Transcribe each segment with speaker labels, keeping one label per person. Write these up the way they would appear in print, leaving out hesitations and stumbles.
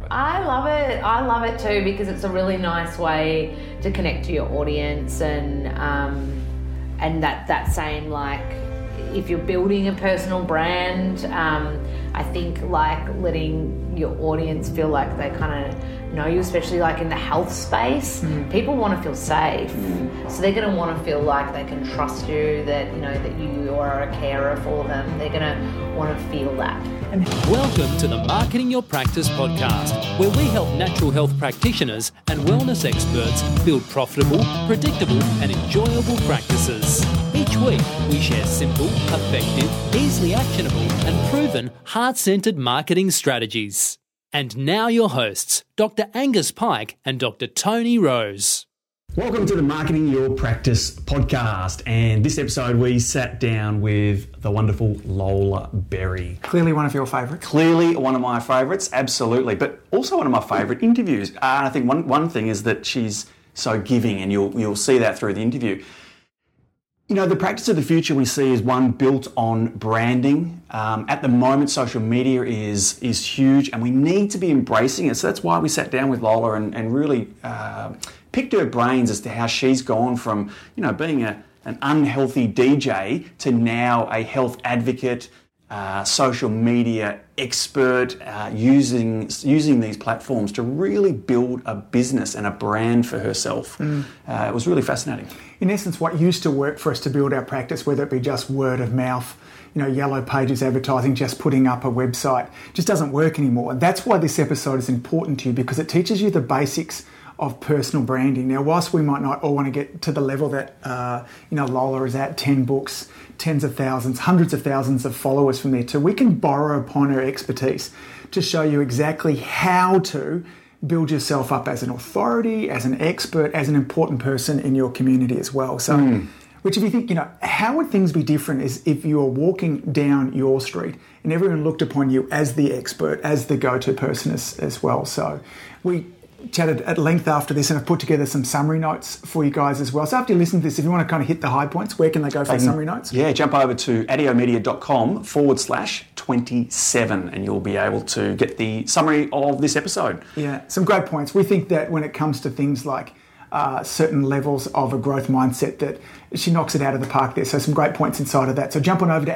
Speaker 1: I love it too, because it's a really nice way to connect to your audience, and that same, like, if you're building a personal brand, I think like letting your audience feel like they kind of know you, especially like in the health space. People want to feel safe, so they're going to want to feel like they can trust you, that that you are a carer for them. They're going to want to feel that.
Speaker 2: Welcome to the Marketing Your Practice podcast, where we help natural health practitioners and wellness experts build profitable, predictable and enjoyable practices. Each week, we share simple, effective, easily actionable and proven heart-centered marketing strategies. And now your hosts, Dr. Angus Pike and Dr. Tony Rose.
Speaker 3: Welcome to the Marketing Your Practice podcast, and this episode we sat down with the wonderful Lola Berry.
Speaker 4: Clearly one of your favourites.
Speaker 3: Clearly one of my favourites, absolutely, but also one of my favourite interviews. And I think one thing is that she's so giving, and you'll see that through the interview. The practice of the future we see is one built on branding. At the moment, social media is huge, and we need to be embracing it. So that's why we sat down with Lola and really picked her brains as to how she's gone from being an unhealthy DJ to now a health advocate, social media expert, using these platforms to really build a business and a brand for herself. It was really fascinating.
Speaker 4: In essence, what used to work for us to build our practice, whether it be just word of mouth, yellow pages advertising, just putting up a website, just doesn't work anymore. And that's why this episode is important to you, because it teaches you the basics of personal branding. Now, whilst we might not all want to get to the level that Lola is at, 10 books, tens of thousands, hundreds of thousands of followers from there too, we can borrow upon her expertise to show you exactly how to build yourself up as an authority, as an expert, as an important person in your community as well. So, which if you think, how would things be different is if you were walking down your street and everyone looked upon you as the expert, as the go-to person as well. So we chatted at length after this, and I've put together some summary notes for you guys as well. So after you listen to this, if you want to kind of hit the high points, where can they go for the summary notes?
Speaker 3: Yeah, jump over to adiomedia.com/27 and you'll be able to get the summary of this episode.
Speaker 4: Yeah, some great points. We think that when it comes to things like certain levels of a growth mindset, that she knocks it out of the park there. So some great points inside of that. So jump on over to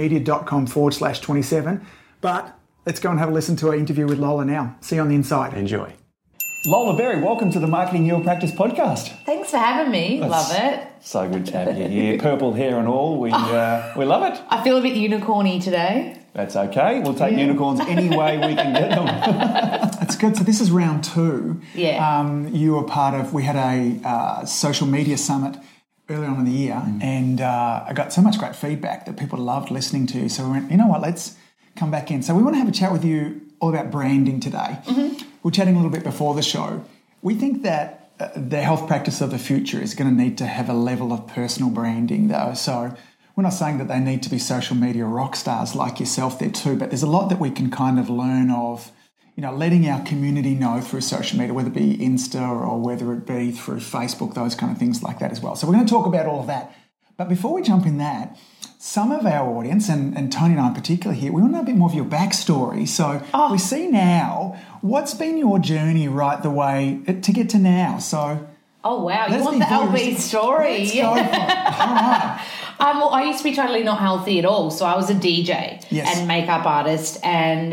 Speaker 4: adiomedia.com/27. But let's go and have a listen to our interview with Lola now. See you on the inside.
Speaker 3: Enjoy.
Speaker 5: Lola Berry, welcome to the Marketing Your Practice podcast.
Speaker 1: Thanks for having me. Love it.
Speaker 5: So good to have you here. Purple hair and all. We love it.
Speaker 1: I feel a bit unicorny today.
Speaker 5: That's okay. We'll take unicorns any way we can get them.
Speaker 4: That's good. So this is round 2.
Speaker 1: Yeah.
Speaker 4: You were part of, we had a social media summit early on in the year, and I got so much great feedback that people loved listening to you. So we went, you know what, let's come back in. So we want to have a chat with you all about branding today. We're chatting a little bit before the show. We think that the health practice of the future is going to need to have a level of personal branding, though. So we're not saying that they need to be social media rock stars like yourself there too, but there's a lot that we can kind of learn of, letting our community know through social media, whether it be Insta or whether it be through Facebook, those kind of things like that as well. So we're going to talk about all of that. But before we jump in that, some of our audience, and Tony and I in particular here, we want to know a bit more of your backstory. So we see now, what's been your journey right the way to get to now? So,
Speaker 1: oh, wow. You want the LB story?
Speaker 4: Let's go for it. All right.
Speaker 1: Well, I used to be totally not healthy at all. So I was a DJ and makeup artist, and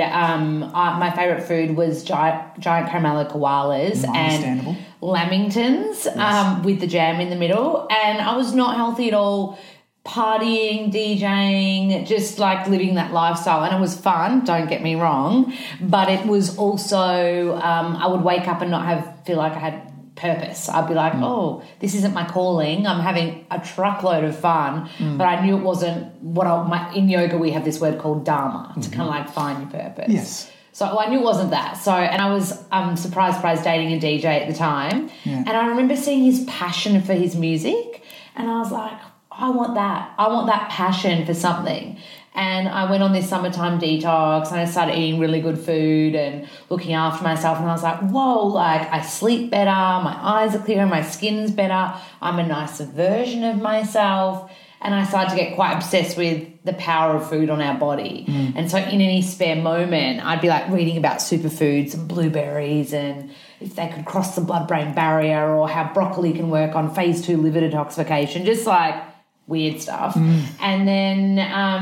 Speaker 1: my favourite food was giant caramello koalas and lamingtons with the jam in the middle. And I was not healthy at all. Partying, DJing, just like living that lifestyle. And it was fun, don't get me wrong, but it was also, I would wake up and not feel like I had purpose. I'd be like, oh, this isn't my calling. I'm having a truckload of fun, but I knew it wasn't in yoga we have this word called dharma, to kind of like find your purpose.
Speaker 4: Yes.
Speaker 1: So I knew it wasn't that. So, and I was surprise dating a DJ at the time. Yeah. And I remember seeing his passion for his music, and I was like, I want that. I want that passion for something. And I went on this summertime detox, and I started eating really good food and looking after myself. And I was like, whoa, like I sleep better, my eyes are clearer, my skin's better, I'm a nicer version of myself. And I started to get quite obsessed with the power of food on our body. And so in any spare moment, I'd be like reading about superfoods and blueberries and if they could cross the blood-brain barrier or how broccoli can work on phase 2 liver detoxification, just like weird stuff. And then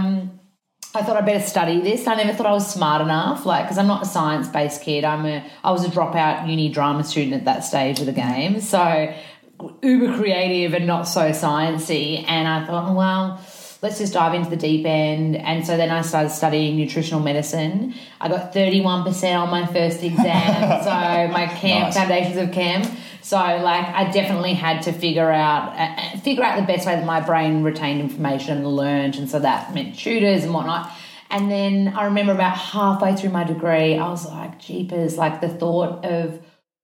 Speaker 1: I thought I'd better study this. I never thought I was smart enough, because I'm not a science-based kid. I was a dropout uni drama student at that stage of the game. So uber creative and not so sciencey, and I thought, well, let's just dive into the deep end. And so then I started studying nutritional medicine. I got 31% on my first exam, so my foundations of chem. So I definitely had to figure out the best way that my brain retained information and learned, and so that meant tutors and whatnot. And then I remember about halfway through my degree, I was like, jeepers, the thought of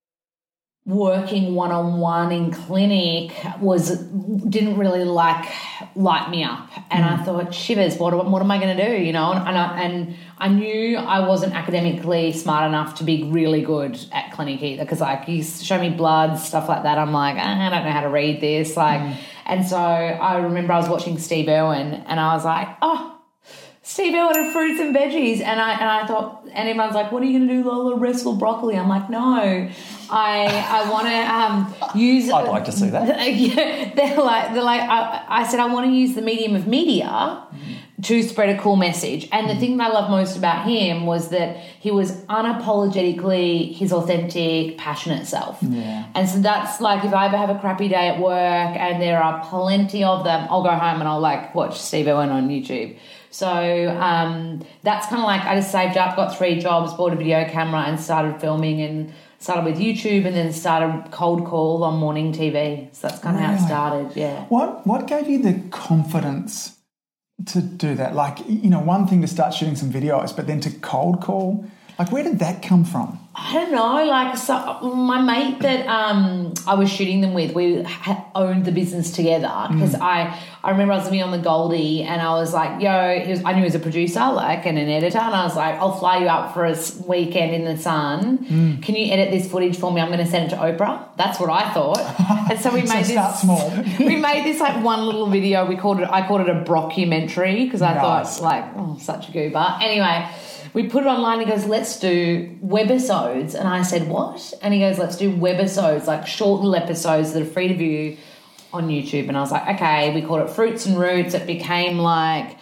Speaker 1: working one-on-one in clinic didn't really light me up, and I thought, shivers, what am I going to do, and I knew I wasn't academically smart enough to be really good at clinic either, because you show me blood, stuff like that, I'm like, I don't know how to read this, and so I remember I was watching Steve Irwin and I was like, Steve Irwin and fruits and veggies, and I thought, and everyone's like, what are you going to do, Lola, wrestle broccoli? I'm like, no, I want to use.
Speaker 5: I'd like to see that.
Speaker 1: Yeah, they're like. I said I want to use the medium of media to spread a cool message. And the thing that I love most about him was that he was unapologetically his authentic, passionate self.
Speaker 4: Yeah.
Speaker 1: And so that's if I ever have a crappy day at work, and there are plenty of them, I'll go home and I'll watch Steve Irwin on YouTube. So that's kind of I just saved up, got 3 jobs, bought a video camera and started filming, and started with YouTube, and then started cold call on morning TV. So that's kind of how it started, yeah.
Speaker 4: What gave you the confidence to do that? One thing to start shooting some videos, but then to cold call, where did that come from?
Speaker 1: I don't know. So my mate that I was shooting them with, we owned the business together, because I remember I was living on the Goldie, and I was like, I knew he was a producer, and an editor, and I was like, I'll fly you up for a weekend in the sun. Can you edit this footage for me? I'm going to send it to Oprah. That's what I thought. And so we made
Speaker 4: start small.
Speaker 1: We made this one little video. I called it a brockumentary, because I thought such a goober. Anyway, we put it online. He goes, let's do webisodes. And I said, what? And he goes, let's do webisodes, short little episodes that are free to view on YouTube. And I was like, okay. We called it Fruits and Roots. It became I'd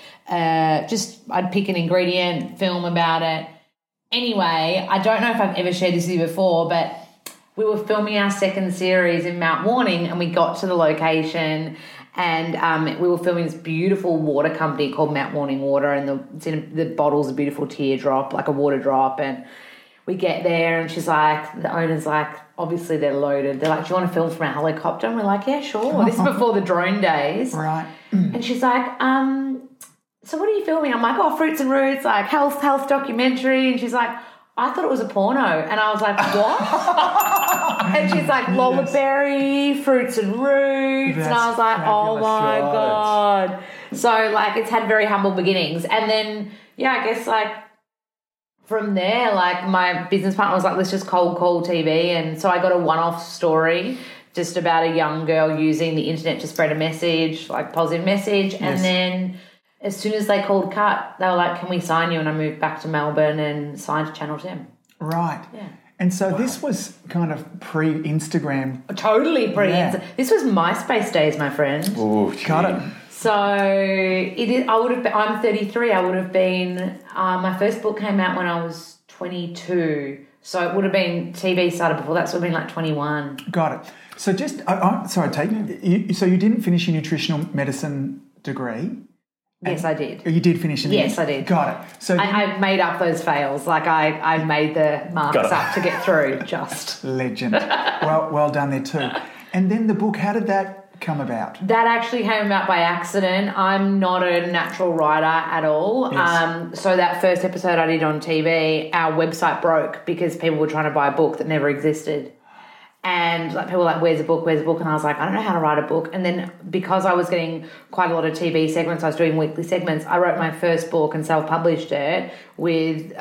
Speaker 1: pick an ingredient, film about it. Anyway, I don't know if I've ever shared this with you before, but we were filming our second series in Mount Warning, and we got to the location, and we were filming this beautiful water company called Mount Warning Water, and the bottle's a beautiful teardrop, a water drop. And we get there, and the owner's obviously they're loaded. They're like, do you want to film from a helicopter? And we're like, yeah, sure. This is before the drone days.
Speaker 4: Right.
Speaker 1: And she's like, so what are you filming? I'm like, Fruits and Roots, health documentary. And she's like, I thought it was a porno. And I was like, what? And she's like, Lola Berry, Fruits and Roots. And I was like, oh my God. So it's had very humble beginnings. And then, I guess from there, my business partner was like, let's just cold call TV. And so I got a one-off story just about a young girl using the internet to spread a message, positive message. Yes. And then as soon as they called cut, they were like, can we sign you? And I moved back to Melbourne and signed to Channel 10.
Speaker 4: Right.
Speaker 1: Yeah.
Speaker 4: And so this was kind of pre-Instagram.
Speaker 1: Totally pre-Instagram. Yeah. This was MySpace days, my friend.
Speaker 5: Oh,
Speaker 4: got it.
Speaker 1: So I would have been, I'm 33. I would have been, my first book came out when I was 22. So it would have been, TV started before that, so it would have been 21.
Speaker 4: Got it. So so you didn't finish your nutritional medicine degree?
Speaker 1: Yes, I did.
Speaker 4: You did finish it?
Speaker 1: Yes, I did.
Speaker 4: Got it. So
Speaker 1: I made up those fails. I made the marks up to get through, just.
Speaker 4: Legend. Well done there too. And then the book, how did that come about?
Speaker 1: That actually came about by accident. I'm not a natural writer at all. Yes. So that first episode I did on TV, our website broke because people were trying to buy a book that never existed. And like people were like, where's a book? And I was like, I don't know how to write a book. And then because I was getting quite a lot of TV segments, I was doing weekly segments, I wrote my first book and self-published it with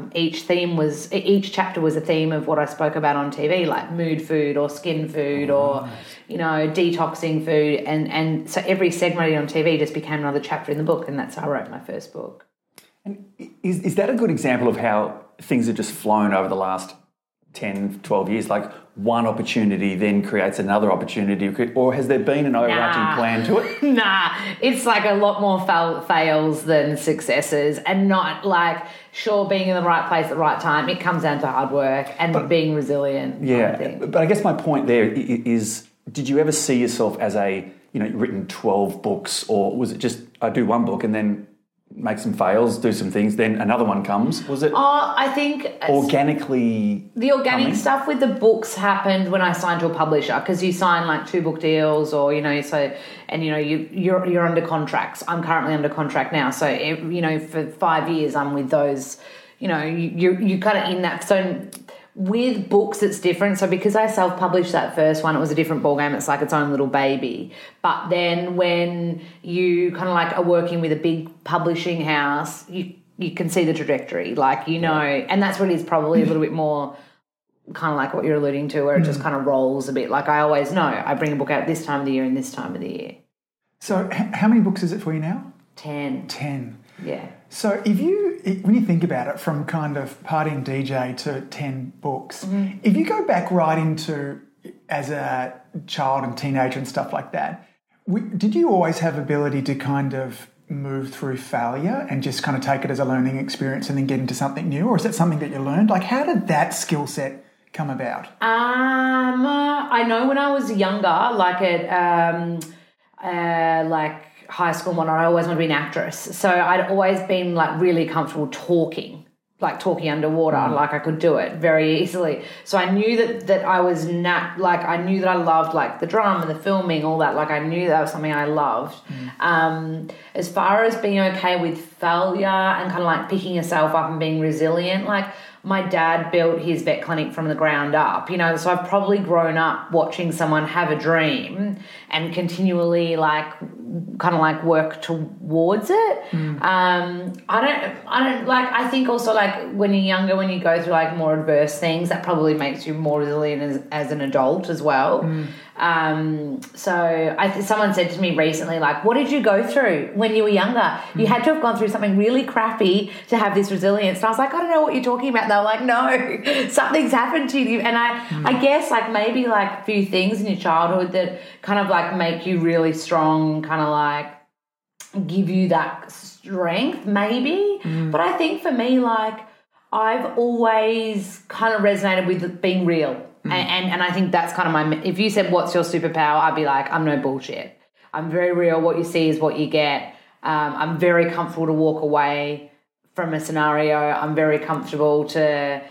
Speaker 1: each chapter was a theme of what I spoke about on TV, like mood food or skin food or, detoxing food. And so every segment on TV just became another chapter in the book, and that's how I wrote my first book.
Speaker 5: And is that a good example of how things have just flown over the last 10, 12 years? Like one opportunity then creates another opportunity, or has there been an overarching plan to it?
Speaker 1: Nah, it's like a lot more fails than successes, and not like, sure, being in the right place at the right time. It comes down to hard work and being resilient.
Speaker 5: Yeah, but I guess my point there is, did you ever see yourself as you've written 12 books, or was it just, I do one book and then make some fails, do some things, then another one comes? Was it?
Speaker 1: I think
Speaker 5: organically.
Speaker 1: The organic stuff with the books happened when I signed to a publisher, because you sign like 2 book deals, or you're under contracts. I'm currently under contract now, so for 5 years I'm with those. You kind of in that. So with books, it's different. So because I self-published that first one, it was a different ballgame. It's like its own little baby. But then when you kind of like are working with a big publishing house, you can see the trajectory, and that's what it is, probably a little bit more kind of like what you're alluding to, where it just kind of rolls a bit. Like I always know I bring a book out this time of the year and this time of the year.
Speaker 4: So how many books is it for you now?
Speaker 1: 10.
Speaker 4: 10.
Speaker 1: Yeah.
Speaker 4: So when you think about it, from kind of partying DJ to 10 books, if you go back right into as a child and teenager and stuff like that, did you always have ability to kind of move through failure and just kind of take it as a learning experience and then get into something new? Or is that something that you learned? Like, how did that skill set come about?
Speaker 1: I know when I was younger, like at high school and whatnot, I always wanted to be an actress. So I'd always been like really comfortable talking underwater. Like I could do it very easily. So I knew that I was I knew that I loved like the drama and the filming, all that. Like I knew that was something I loved. As far as being okay with failure and kind of like picking yourself up and being resilient, like my dad built his vet clinic from the ground up, so I've probably grown up watching someone have a dream and continually work towards it. I think also like when you're younger, when you go through like more adverse things, that probably makes you more resilient as an adult as well. Someone said to me recently, like, what did you go through when you were younger? You had to have gone through something really crappy to have this resilience. And I was like, I don't know what you're talking about. They were like, no, something's happened to you. And I guess like maybe like a few things in your childhood that kind of like make you really strong, kind of like give you that strength maybe. But I think for me, like I've always kind of resonated with being real. And I think that's kind of if you said, what's your superpower? I'd be like, I'm no bullshit. I'm very real. What you see is what you get. I'm very comfortable to walk away from a scenario. I'm very comfortable to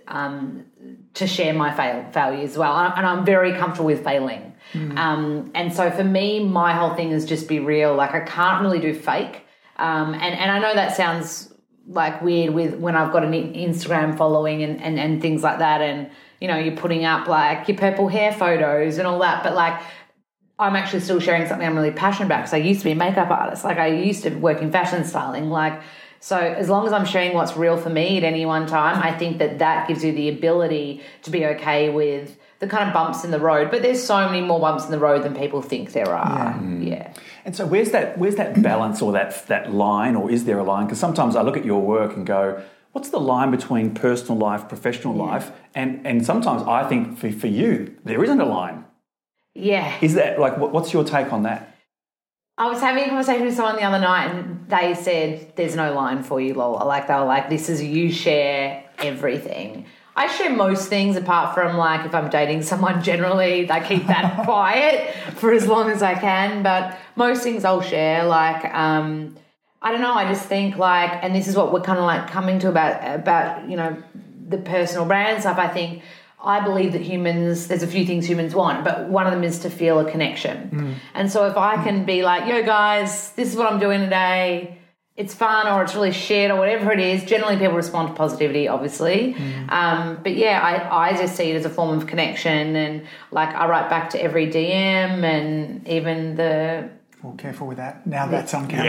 Speaker 1: share my failures as well. And I'm very comfortable with failing. And so for me, my whole thing is just be real. Like I can't really do fake. And I know that sounds like weird with when I've got an Instagram following and things like that, and you're putting up like your purple hair photos and all that, but like I'm actually still sharing something I'm really passionate about, because I used to be a makeup artist. Like I used to work in fashion styling. Like, so as long as I'm sharing what's real for me at any one time, I think that gives you the ability to be okay with the kind of bumps in the road. But there's so many more bumps in the road than people think there are. Yeah.
Speaker 5: And so where's that balance, or that line, or is there a line? Because sometimes I look at your work and go, what's the line between personal life, professional life? And sometimes I think for you, there isn't a line.
Speaker 1: Yeah.
Speaker 5: Is that, like, what's your take on that?
Speaker 1: I was having a conversation with someone the other night, and they said, there's no line for you, Lola. Like, they were like, this is, you share everything. I share most things, apart from, like, if I'm dating someone, generally I keep that quiet for as long as I can. But most things I'll share. Like, I don't know, I just think, like, and this is what we're kind of, like, coming to about the personal brand stuff. I believe that there's a few things humans want, but one of them is to feel a connection. And so if I can be like, yo, guys, this is what I'm doing today, it's fun or it's really shit or whatever it is. Generally, people respond to positivity, obviously. But yeah, I just see it as a form of connection, and like I write back to every DM and even the.
Speaker 4: Well, careful with that. Now that's on camera.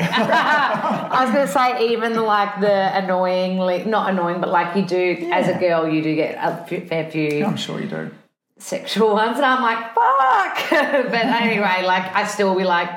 Speaker 1: I was going to say even like the annoyingly, not annoying, but like you do as a girl, you do get a fair few.
Speaker 4: I'm sure you do.
Speaker 1: Sexual ones, and I'm like, fuck. But anyway, like I still be like,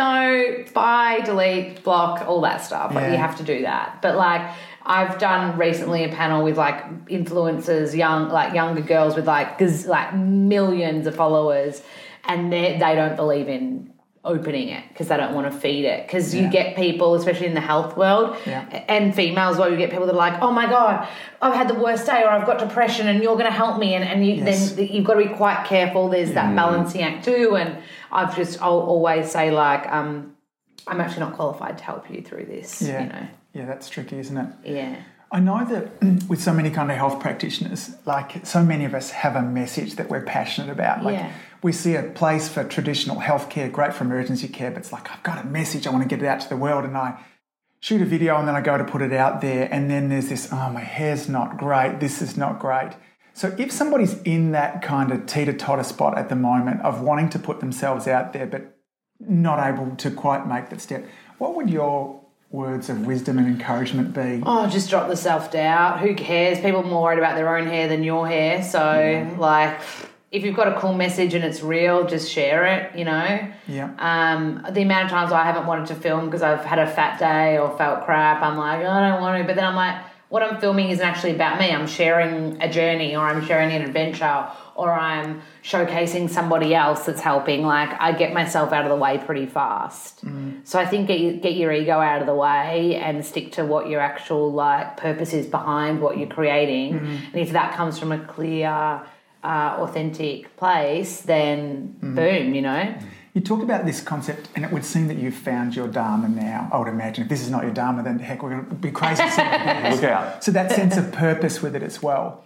Speaker 1: no, bye, delete, block, all that stuff. Like you have to do that. But like I've done recently a panel with like influencers, younger girls with like millions of followers, and they don't believe in opening it because they don't want to feed it, because you get people, especially in the health world and females, well, you get people that are like, oh my god, I've had the worst day, or I've got depression, and you're going to help me, and then you've got to be quite careful. There's that balancing act too, and I'll always say like I'm actually not qualified to help you through this. You know.
Speaker 4: Yeah, that's tricky, isn't it?
Speaker 1: Yeah.
Speaker 4: I know that with so many kind of health practitioners, like so many of us have a message that we're passionate about. Like we see a place for traditional healthcare, great for emergency care, but it's like, I've got a message, I want to get it out to the world, and I shoot a video and then I go to put it out there, and then there's this, oh, my hair's not great, this is not great. So if somebody's in that kind of teeter-totter spot at the moment of wanting to put themselves out there but not able to quite make that step, what would your words of wisdom and encouragement be?
Speaker 1: Oh, just drop the self-doubt. Who cares? People are more worried about their own hair than your hair. So, like, if you've got a cool message and it's real, just share it, you know?
Speaker 4: Yeah.
Speaker 1: The amount of times I haven't wanted to film because I've had a fat day or felt crap, I'm like, I don't want to. But then I'm like, what I'm filming isn't actually about me. I'm sharing a journey, or I'm sharing an adventure, or I'm showcasing somebody else that's helping. Like, I get myself out of the way pretty fast. So I think get your ego out of the way and stick to what your actual like purpose is behind what you're creating. And if that comes from a clear, authentic place, then boom, you know.
Speaker 4: You talk about this concept, and it would seem that you've found your Dharma now. I would imagine if this is not your Dharma, then heck, we're going to be crazy.
Speaker 5: Look out.
Speaker 4: So that sense of purpose with it as well.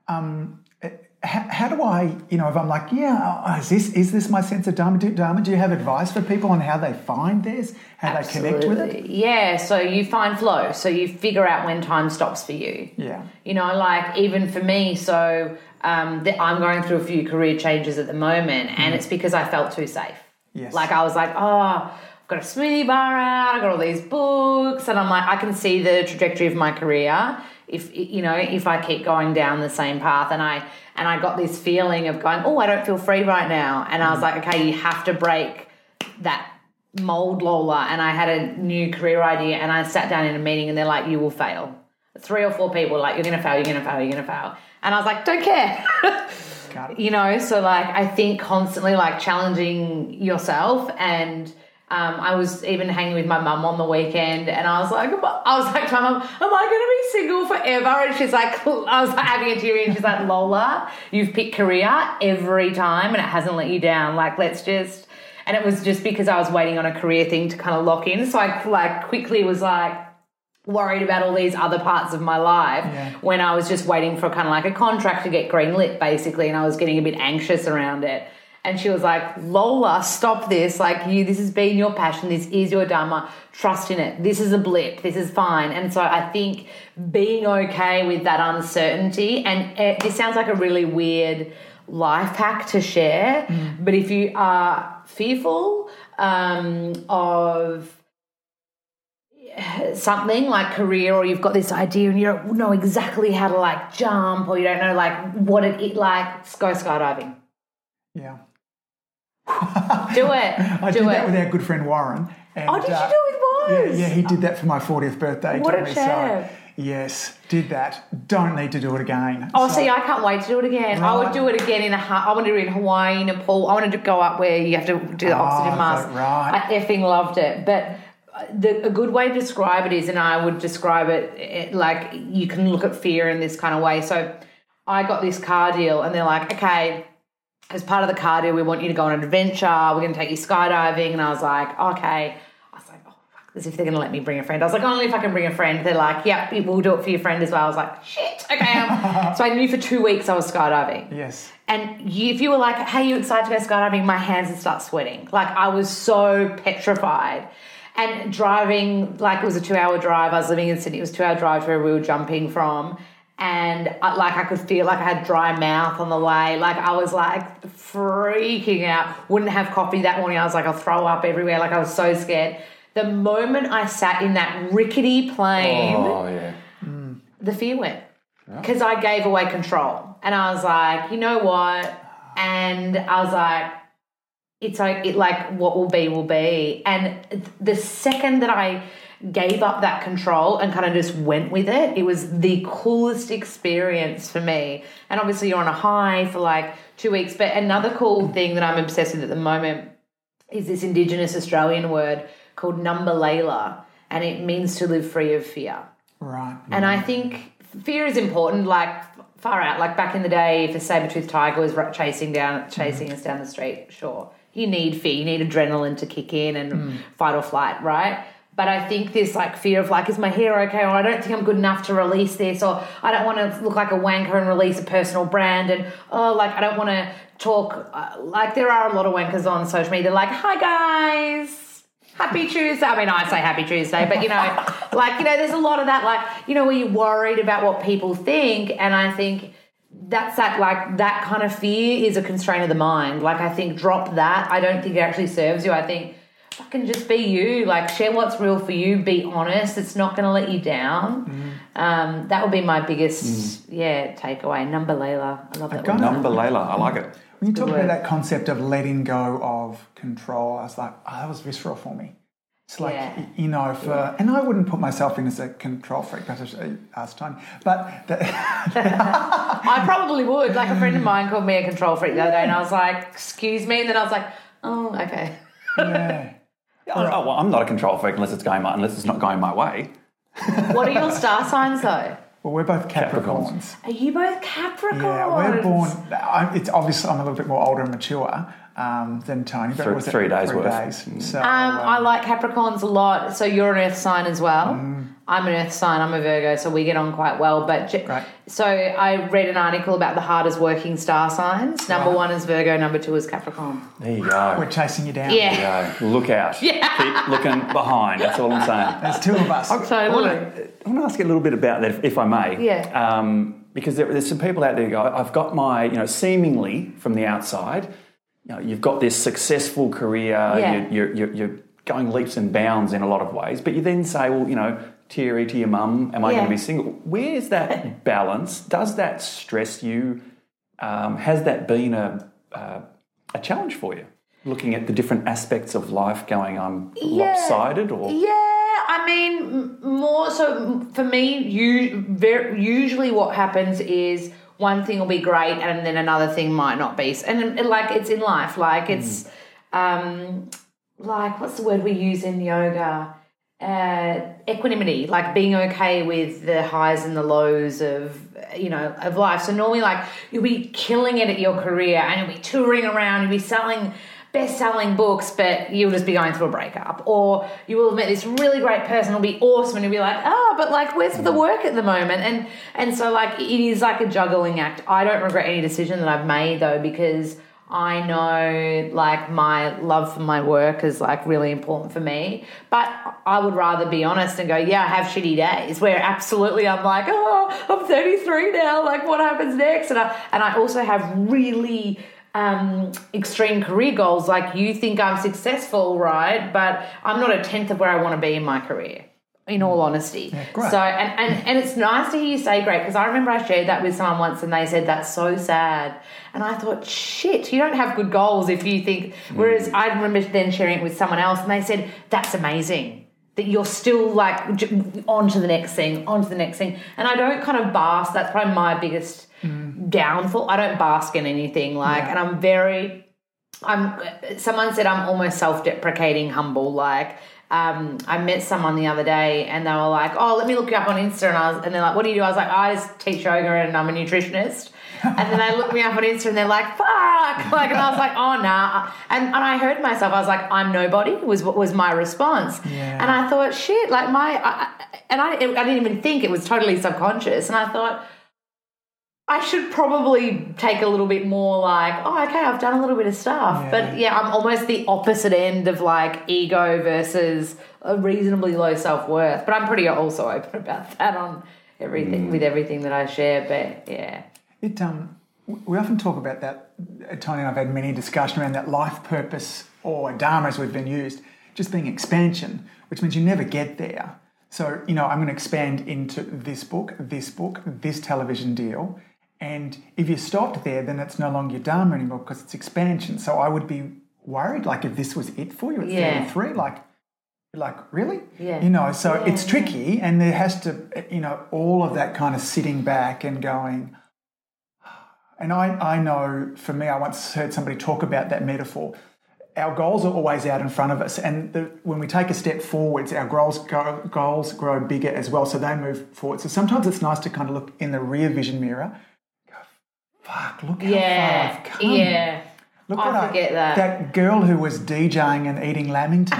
Speaker 4: How do I, you know, if I'm like, is this my sense of Dharma? Do you have advice for people on how they find theirs, how they connect with it?
Speaker 1: Yeah, so you find flow. So you figure out when time stops for you.
Speaker 4: Yeah.
Speaker 1: You know, like even for me, so I'm going through a few career changes at the moment, and it's because I felt too safe.
Speaker 4: Yes.
Speaker 1: Like I was like, I've got a smoothie bar out, I've got all these books, and I'm like, I can see the trajectory of my career if I keep going down the same path. And I got this feeling of going, I don't feel free right now. And I was like, okay, you have to break that mold, Lola. And I had a new career idea, and I sat down in a meeting, and they're like, you will fail. 3 or 4 people were like, you're going to fail, you're going to fail, you're going to fail. And I was like, don't care.
Speaker 4: Got it.
Speaker 1: You know, so like I think constantly like challenging yourself. And I was even hanging with my mum on the weekend, and I was like to my mum, am I going to be single forever? And she's like, I was like having a teary, and she's like, Lola, you've picked career every time and it hasn't let you down. Like, and it was just because I was waiting on a career thing to kind of lock in. So I like quickly was like worried about all these other parts of my life when I was just waiting for kind of like a contract to get greenlit basically, and I was getting a bit anxious around it. And she was like, Lola, stop this. Like, this has been your passion. This is your Dharma. Trust in it. This is a blip. This is fine. And so I think being okay with that uncertainty, and this sounds like a really weird life hack to share, but if you are fearful of something like career, or you've got this idea and you don't know exactly how to like jump, or you don't know like what it like, go skydiving.
Speaker 4: Yeah.
Speaker 1: Do it.
Speaker 4: I did that with our good friend Warren. And,
Speaker 1: did you do it with Warren?
Speaker 4: Yeah, he did that for my 40th birthday.
Speaker 1: What a champ.
Speaker 4: So, yes, did that. Don't need to do it again.
Speaker 1: See, I can't wait to do it again. Right. I would do it again I want to do it in Hawaii, Nepal. I wanted to go up where you have to do the oxygen mask.
Speaker 4: Right.
Speaker 1: I effing loved it. But a good way to describe it is, and I would describe it like you can look at fear in this kind of way. So I got this car deal, and they're like, okay, as part of the car deal, we want you to go on an adventure. We're going to take you skydiving. And I was like, okay. I was like, oh, fuck, as if they're going to let me bring a friend. I was like, only if I can bring a friend. They're like, yep, we'll do it for your friend as well. I was like, shit, okay. So I knew for 2 weeks I was skydiving.
Speaker 4: Yes.
Speaker 1: And if you were like, hey, you excited to go skydiving? My hands would start sweating. Like I was so petrified. And driving, like, it was a 2-hour drive. I was living in Sydney. It was a 2-hour drive to where we were jumping from. And, I could feel like I had dry mouth on the way. Like, I was, like, freaking out. Wouldn't have coffee that morning. I was like, I'll throw up everywhere. Like, I was so scared. The moment I sat in that rickety plane, the fear went. Because I gave away control. And I was like, you know what? And I was like, it's like what will be will be. And the second that I gave up that control and kind of just went with it, it was the coolest experience for me. And obviously you're on a high for like 2 weeks. But another cool thing that I'm obsessed with at the moment is this Indigenous Australian word called Numberlayla, and it means to live free of fear.
Speaker 4: Right.
Speaker 1: And I think fear is important, like far out. Like back in the day, if a saber-toothed tiger was chasing us down the street, sure. You need fear, you need adrenaline to kick in and fight or flight, right? But I think this like fear of like, is my hair okay? Or I don't think I'm good enough to release this, or I don't want to look like a wanker and release a personal brand, and I don't want to talk, like there are a lot of wankers on social media like, hi guys, happy Tuesday. I mean, I say happy Tuesday, but there's a lot of that, like, where you're worried about what people think. And I think that's that kind of fear is a constraint of the mind. Like, I think drop that. I don't think it actually serves you. I think fucking just be you. Like, share what's real for you. Be honest. It's not going to let you down. That would be my biggest, takeaway. Numberlayla. I love that one.
Speaker 5: Numberlayla. I like it.
Speaker 4: When you talk about that concept of letting go of control, I was like, that was visceral for me. It's like, and I wouldn't put myself in as a control freak, because I asked Tony, but...
Speaker 1: I probably would. Like, a friend of mine called me a control freak the other day, and I was like, excuse me, and then I was like, oh, okay.
Speaker 4: Yeah.
Speaker 5: I'm not a control freak unless it's not going my way.
Speaker 1: What are your star signs, though?
Speaker 4: Well, we're both Capricorns.
Speaker 1: Are you both Capricorns?
Speaker 4: Yeah, we're born... It's obviously I'm a little bit more older and mature than Tony. But was
Speaker 5: 3 days worth.
Speaker 4: So,
Speaker 1: I like Capricorns a lot. So you're an earth sign as well. I'm an earth sign. I'm a Virgo, so we get on quite well. But
Speaker 4: Great.
Speaker 1: So I read an article about the hardest working star signs. Number 1 is Virgo. Number 2 is Capricorn.
Speaker 5: There you go.
Speaker 4: We're chasing you down.
Speaker 1: Yeah.
Speaker 5: There you go. Look out.
Speaker 1: Yeah.
Speaker 5: Keep looking behind. That's all I'm saying.
Speaker 4: There's 2 of us.
Speaker 5: I want to ask you a little bit about that, if I may.
Speaker 1: Yeah.
Speaker 5: Because there's some people out there who go, I've got my, seemingly from the outside, you've got this successful career, you're going leaps and bounds in a lot of ways, but you then say, well, teary to your mum, am I going to be single? Where's that balance? Does that stress you? Has that been a challenge for you? Looking at the different aspects of life going on lopsided or...
Speaker 1: Yeah, I mean, more so for me, usually what happens is one thing will be great and then another thing might not be. And like, it's in life, like it's, like, what's the word we use in yoga? Equanimity, like being okay with the highs and the lows of life. So normally, like, you'll be killing it at your career and you'll be touring around, you'll be selling best-selling books, but you'll just be going through a breakup. Or you will have met this really great person, it'll be awesome, and you'll be like, but like, where's the work at the moment? And so, like, it is like a juggling act. I don't regret any decision that I've made, though, because I know, like, my love for my work is, like, really important for me. But I would rather be honest and go, I have shitty days where absolutely I'm like, I'm 33 now, like, what happens next? And I also have really extreme career goals. Like, you think I'm successful, right? But I'm not a tenth of where I want to be in my career, in all honesty.
Speaker 4: Yeah, great.
Speaker 1: So, and it's nice to hear you say great, because I remember I shared that with someone once and they said, that's so sad. And I thought, shit, you don't have good goals if you think, whereas I remember then sharing it with someone else and they said, that's amazing, that you're still like on to the next thing. And I don't kind of bask, that's probably my biggest downfall. I don't bask in anything, like, and someone said I'm almost self-deprecating humble, like, I met someone the other day and they were like, let me look you up on Insta, and they're like, what do you do? I was like, I just teach yoga and I'm a nutritionist. And then they looked me up on Insta and they're like, fuck, like, and I was like, oh nah, and I heard myself, I was like, I'm nobody, was my response. And I thought, shit, like, I didn't even think, it was totally subconscious, and I thought, I should probably take a little bit more like, oh, okay, I've done a little bit of stuff.
Speaker 4: Yeah.
Speaker 1: But yeah, I'm almost the opposite end of like ego versus a reasonably low self-worth. But I'm pretty also open about that on everything with everything that I share. But yeah.
Speaker 4: We often talk about that. Tony and I've had many discussions around that life purpose, or Dharma as we've been used, just being expansion, which means you never get there. So, I'm going to expand into this book, this television deal. And if you stopped there, then it's no longer your Dharma anymore because it's expansion. So I would be worried, like, if this was it for you at 33, like really?
Speaker 1: Yeah.
Speaker 4: So it's tricky, and there has to, all of that kind of sitting back and going. And I know, for me, I once heard somebody talk about that metaphor. Our goals are always out in front of us, and when we take a step forwards, our goals grow bigger as well, so they move forward. So sometimes it's nice to kind of look in the rear vision mirror, go, fuck, look how far I've come.
Speaker 1: Yeah,
Speaker 4: look
Speaker 1: I forget that.
Speaker 4: That girl who was DJing and eating lamingtons,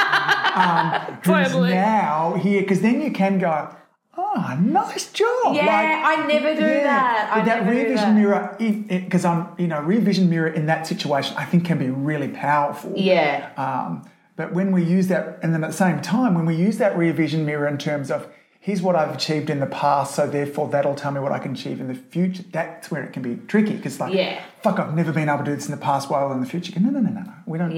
Speaker 4: who's now here, because then you can go, oh, nice job.
Speaker 1: Yeah, I never do that.
Speaker 4: With that rear vision mirror, because rear vision mirror in that situation, I think can be really powerful.
Speaker 1: Yeah.
Speaker 4: But when we use that, and then at the same time, when we use that rear vision mirror in terms of, here's what I've achieved in the past, so therefore that'll tell me what I can achieve in the future, that's where it can be tricky, because fuck, I've never been able to do this in the past, while in the future, no. We don't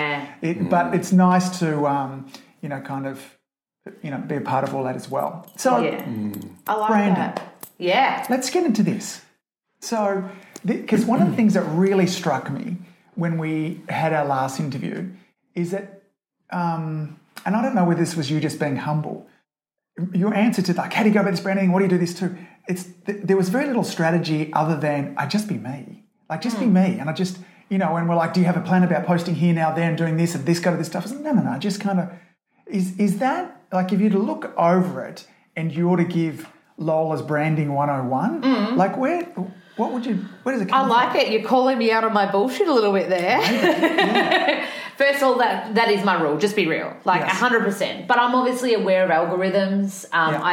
Speaker 4: but it's nice to, kind of, be a part of all that as well. So,
Speaker 1: I like
Speaker 4: Brandon,
Speaker 1: that. Yeah.
Speaker 4: Let's get into this. So, because one of the things that really struck me when we had our last interview is that, and I don't know whether this was you just being humble, your answer to like, how do you go about this branding? What do you do this too? There was very little strategy other than I just be me. Like, just be me. And I just, when we're like, do you have a plan about posting here, now, there, and doing this, and this, go to this stuff? I said, no. Just kind of, is that, like, if you to look over it and you ought to give Lola's branding 101, like, where does it come
Speaker 1: I like it. You're calling me out on my bullshit a little bit there.
Speaker 4: Yeah.
Speaker 1: First of all, that is my rule. Just be real, like 100%. But I'm obviously aware of algorithms.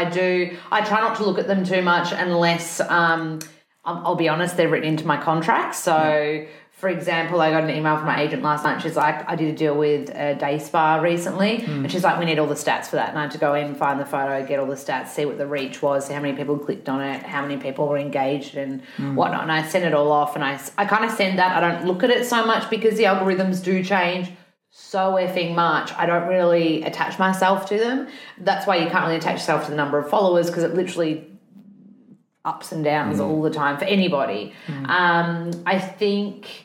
Speaker 1: I try not to look at them too much unless, I'll be honest, they're written into my contract. So, for example, I got an email from my agent last night. She's like, I did a deal with a day spa recently. And she's like, we need all the stats for that. And I had to go in, find the photo, get all the stats, see what the reach was, see how many people clicked on it, how many people were engaged and whatnot. And I send it all off, and I kind of send that. I don't look at it so much because the algorithms do change so effing much. I don't really attach myself to them. That's why you can't really attach yourself to the number of followers, because it literally ups and downs all the time for anybody. I think...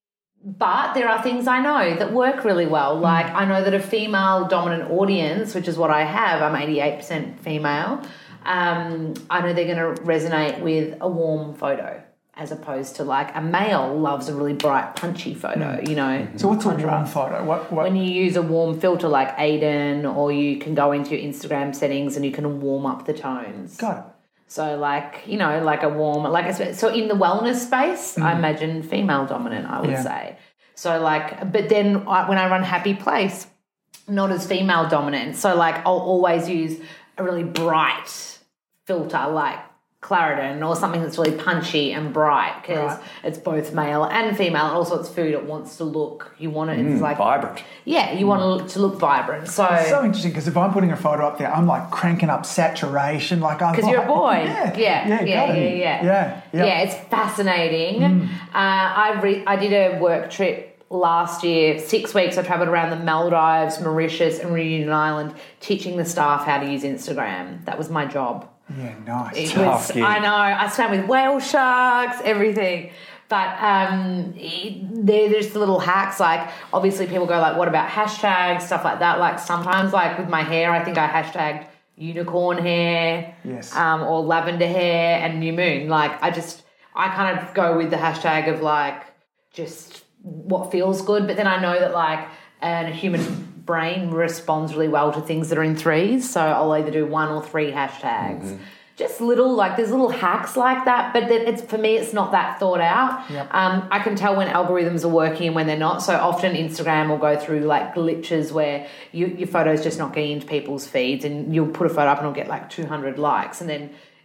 Speaker 1: But there are things I know that work really well. Like, I know that a female dominant audience, which is what I have, I'm 88% female, I know they're going to resonate with a warm photo as opposed to like a male loves a really bright, punchy photo,
Speaker 4: So what's a warm photo? What?
Speaker 1: When you use a warm filter like Aiden, or you can go into your Instagram settings and you can warm up the tones.
Speaker 4: Got it.
Speaker 1: So, like, like a warm, so in the wellness space, I imagine female dominant, I would say. So, but then when I run Happy Place, not as female dominant. So, I'll always use a really bright filter, like Claritin, or something that's really punchy and bright, because it's both male and female. And also, it's food. It wants to look. You want it. It's like
Speaker 5: vibrant.
Speaker 1: Yeah, you want it to look vibrant. So
Speaker 4: it's so interesting, because if I'm putting a photo up there, I'm like cranking up saturation, like I'm
Speaker 1: because you're a boy.
Speaker 4: Yeah.
Speaker 1: It's fascinating. I did a work trip last year, 6 weeks. I travelled around the Maldives, Mauritius, and Reunion Island, teaching the staff how to use Instagram. That was my job.
Speaker 4: Yeah, nice.
Speaker 1: I know. I swam with whale sharks, everything. But there's little hacks. Like, obviously people go like, what about hashtags, stuff like that? Like, sometimes, like with my hair, I think I hashtagged unicorn hair, or lavender hair and new moon. Like, I kind of go with the hashtag of like just what feels good. But then I know that like a human brain responds really well to things that are in threes, so I'll either do 1 or 3 hashtags. Just little, there's little hacks like that, but for me, it's not that thought out. I can tell when algorithms are working and when they're not. So often Instagram will go through like glitches where your photo's just not getting into people's feeds, and you'll put a photo up and it'll get like 200 likes, and then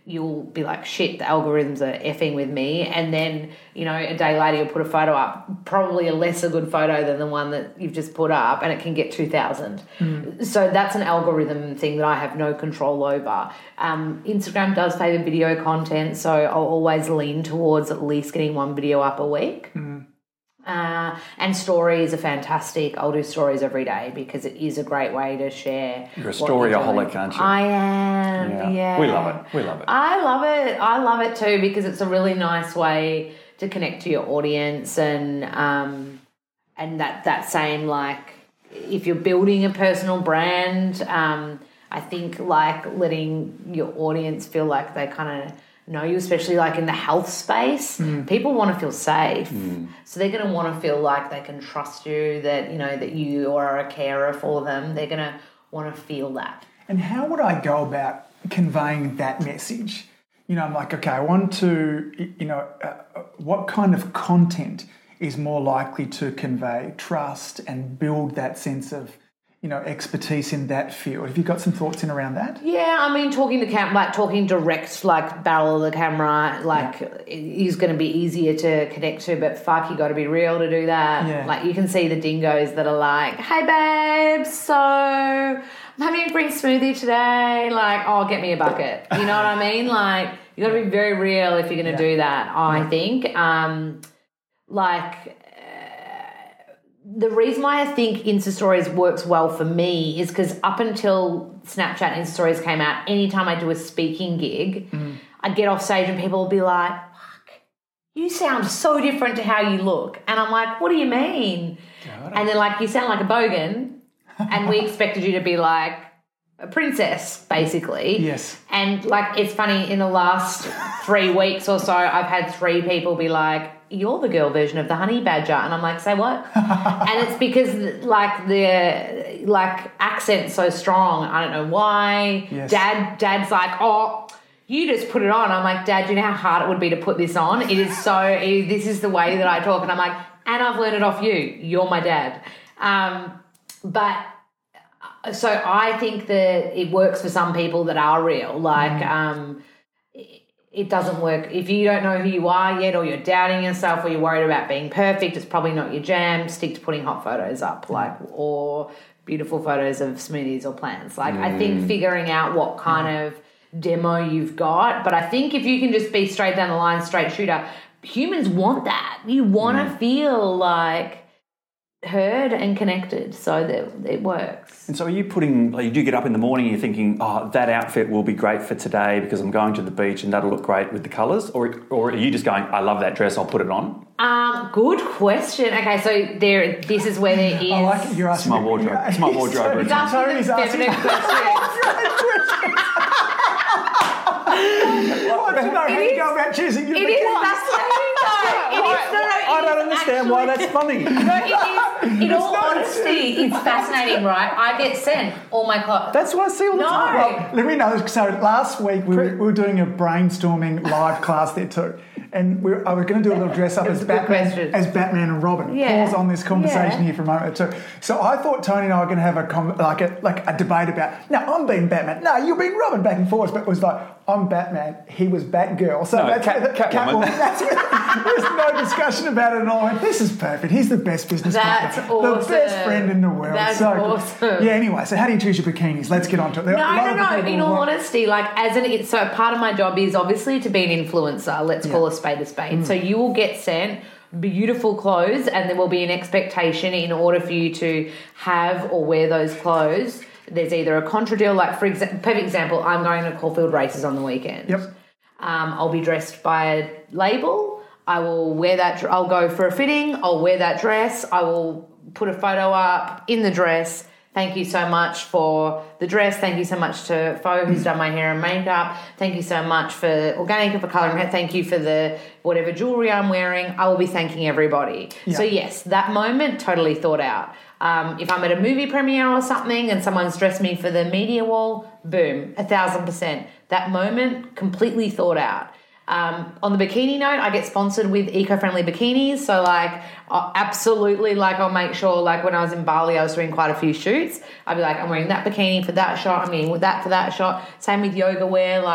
Speaker 1: you'll be like, shit, the algorithms are effing with me. And then, you know, a day later you'll put a photo up, probably a lesser good photo than the one that you've just put up, and it can get 2,000. So that's an algorithm thing that I have no control over. Instagram does favour video content, so I'll always lean towards at least getting one video up a week. And stories are fantastic. I'll do stories every day because it is a great way to share.
Speaker 5: You're a storyaholic, aren't you?
Speaker 1: I am, yeah.
Speaker 5: We love it. We love it.
Speaker 1: I love it too because it's a really nice way to connect to your audience and that same, like, if you're building a personal brand, I think like letting your audience feel like they kind of know you, especially like in the health space. People want to feel safe, so they're going to want to feel like they can trust you, that, you know, that you are a carer for them. They're going to want to feel that.
Speaker 4: And how would I go about conveying that message? You know, I'm like, okay, I want to, you know, what kind of content is more likely to convey trust and build that sense of, you know, expertise in that field? Have you got some thoughts in around that?
Speaker 1: Yeah, I mean, talking direct, like barrel of the camera, like it is going to be easier to connect to, but fuck, you got to be real to do that.
Speaker 4: Yeah.
Speaker 1: Like, you can see the dingoes that are like, hey babe, so I'm having a green smoothie today. Like, oh, get me a bucket. You know what I mean? Like, you got to be very real if you're going to do that, I think. The reason why I think Insta Stories works well for me is because up until Snapchat and Insta Stories came out, anytime I do a speaking gig, I'd get off stage and people would be like, fuck, you sound so different to how you look. And I'm like, what do you mean? And they're like, you sound like a bogan. And we expected you to be like a princess, basically.
Speaker 4: Yes.
Speaker 1: And, like, it's funny, in the last 3 weeks or so, I've had 3 people be like, you're the girl version of the honey badger. And I'm like, say what? And it's because, like, the accent's so strong. I don't know why.
Speaker 4: Yes.
Speaker 1: Dad's like, oh, you just put it on. I'm like, Dad, do you know how hard it would be to put this on? It is this is the way that I talk. And I'm like, and I've learned it off you. You're my dad. So I think that it works for some people that are real. Like, it doesn't work if you don't know who you are yet, or you're doubting yourself, or you're worried about being perfect. It's probably not your jam. Stick to putting hot photos up, like, or beautiful photos of smoothies or plants. Like, I think figuring out what kind of demo you've got. But I think if you can just be straight down the line, straight shooter, humans want that. You want to feel like heard and connected, so that it works.
Speaker 5: And so are you putting, like, you do get up in the morning and you're thinking, oh, that outfit will be great for today because I'm going to the beach and that'll look great with the colours? Or are you just going, I love that dress, I'll put it on?
Speaker 1: Good question. Okay, so this is where there is...
Speaker 4: I like it. You're asking
Speaker 5: my wardrobe. It's my wardrobe routine.
Speaker 4: Tony's asking how do you go about choosing your
Speaker 1: It is fascinating, though.
Speaker 5: I don't understand why that's funny.
Speaker 1: In all honesty, it's fascinating, right? I get sent all my clothes.
Speaker 5: That's what I see all the time.
Speaker 4: Well, let me know. So last week we were doing a brainstorming live class there too. And I was going to do a little dress up as Batman and Robin.
Speaker 1: Yeah.
Speaker 4: Pause on this conversation here for a moment or two. So I thought Tony and I were going to have a debate about, no, I'm being Batman. No, you're being Robin, back and forth. But it was like, I'm Batman, he was Batgirl. So that's Catwoman. There's no discussion about it at all. This is perfect. He's the best business partner.
Speaker 1: Awesome.
Speaker 4: The best friend in the world.
Speaker 1: That's so awesome.
Speaker 4: Yeah, anyway, so how do you choose your bikinis? Let's get on to it.
Speaker 1: No. In all honesty, like, so part of my job is obviously to be an influencer. Let's call a spade a spade. So you will get sent beautiful clothes, and there will be an expectation in order for you to have or wear those clothes. There's either a contra deal, like, for example, perfect example, I'm going to Caulfield races on the weekend.
Speaker 4: Yep.
Speaker 1: I'll be dressed by a label. I will wear that. I'll go for a fitting. I'll wear that dress. I will put a photo up in the dress. Thank you so much for the dress. Thank you so much to Fo, who's done my hair and makeup. Thank you so much for Organic for colouring hair. Thank you for the whatever jewellery I'm wearing. I will be thanking everybody. Yeah. So yes, that moment, totally thought out. If I'm at a movie premiere or something and someone's dressed me for the media wall, boom, 1,000%. That moment, completely thought out. On the bikini note, I get sponsored with eco-friendly bikinis. So, like, absolutely, like, I'll make sure, like, when I was in Bali, I was doing quite a few shoots. I'd be like, I'm wearing that bikini for that shot. I'm wearing that for that shot. Same with yoga wear. Like,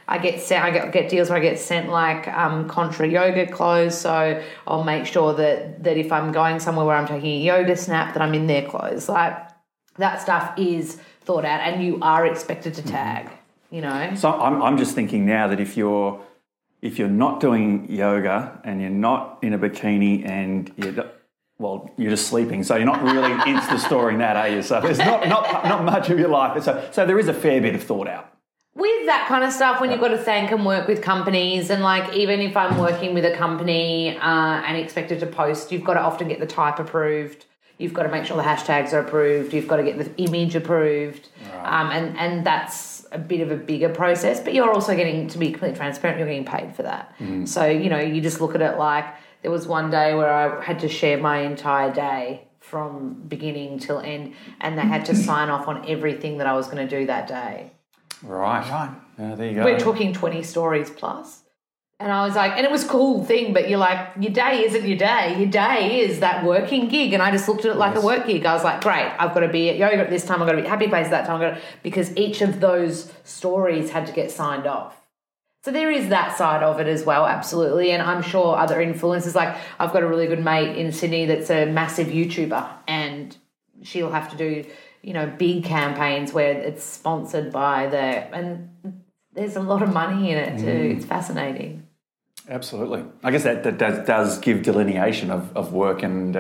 Speaker 1: I get deals where I get sent like contra yoga clothes, so I'll make sure that if I'm going somewhere where I'm taking a yoga snap, that I'm in their clothes. Like that stuff is thought out, and you are expected to tag. You know.
Speaker 5: So I'm just thinking now that if you're not doing yoga and you're not in a bikini and you're just sleeping, so you're not really Insta-storing that, are you? So there's not much of your life. So there is a fair bit of thought out.
Speaker 1: With that kind of stuff, when you've got to thank and work with companies, and like even if I'm working with a company and expected to post, you've got to often get the type approved. You've got to make sure the hashtags are approved. You've got to get the image approved. Right. And that's a bit of a bigger process. But you're also getting, to be completely transparent, you're getting paid for that. Mm. So, you just look at it like there was one day where I had to share my entire day from beginning till end, and they had to sign off on everything that I was going to do that day.
Speaker 5: Right. Yeah, there you go.
Speaker 1: We're talking 20 stories plus. And I was like, and it was a cool thing, but you're like, your day isn't your day. Your day is that working gig. And I just looked at it like a work gig. I was like, great, I've got to be at yoga at this time. I've got to be at Happy Place at that time. Because each of those stories had to get signed off. So there is that side of it as well, absolutely. And I'm sure other influencers, like I've got a really good mate in Sydney that's a massive YouTuber, and she'll have to do, big campaigns where it's sponsored by and there's a lot of money in it too. It's fascinating.
Speaker 5: Absolutely. I guess that does give delineation of work and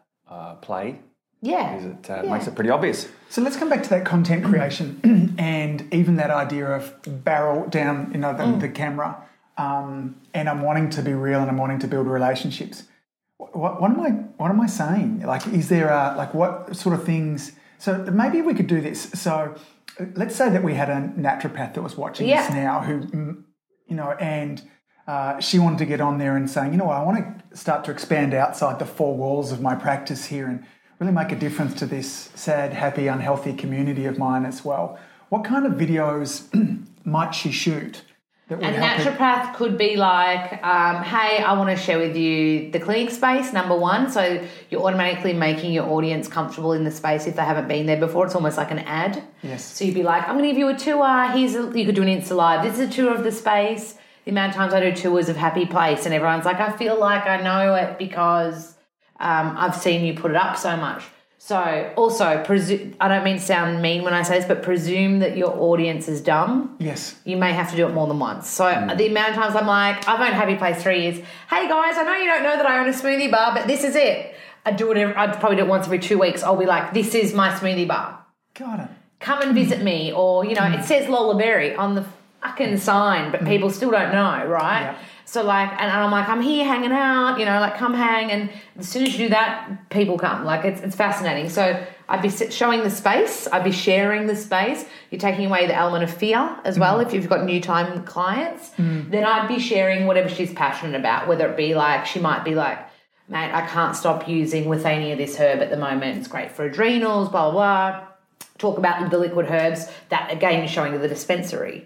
Speaker 5: play.
Speaker 1: Yeah.
Speaker 5: It makes it pretty obvious.
Speaker 4: So let's come back to that content creation and even that idea of barrel down, the camera. And I'm wanting to be real and I'm wanting to build relationships. What am I saying? Like, is there what sort of things? So maybe we could do this. So let's say that we had a naturopath that was watching this now who, and she wanted to get on there and saying, I want to start to expand outside the four walls of my practice here and really make a difference to this sad, happy, unhealthy community of mine as well. What kind of videos might she shoot?
Speaker 1: A naturopath could be like, hey, I want to share with you the clinic space, number one. So you're automatically making your audience comfortable in the space if they haven't been there before. It's almost like an ad.
Speaker 4: Yes.
Speaker 1: So you'd be like, I'm going to give you a tour. You could do an Insta Live. This is a tour of the space. The amount of times I do tours of Happy Place and everyone's like, I feel like I know it because I've seen you put it up so much. So also, I don't mean to sound mean when I say this, but presume that your audience is dumb.
Speaker 4: Yes.
Speaker 1: You may have to do it more than once. So the amount of times I'm like, I've owned Happy Place 3 years. Hey guys, I know you don't know that I own a smoothie bar, but this is it. I'd probably do it once every 2 weeks. I'll be like, this is my smoothie bar.
Speaker 4: Got it.
Speaker 1: Come and visit me. Or, it says Lola Berry on the fucking sign, but people still don't know, right? Yeah. So and I'm like, I'm here hanging out, come hang. And as soon as you do that, people come. Like it's fascinating. So I'd be showing the space. I'd be sharing the space. You're taking away the element of fear as well. If you've got new time clients, then I'd be sharing whatever she's passionate about, whether it be like, she might be like, mate, I can't stop using Withania, this herb at the moment. It's great for adrenals, blah, blah, blah. Talk about the liquid herbs. That, again, is showing to the dispensary,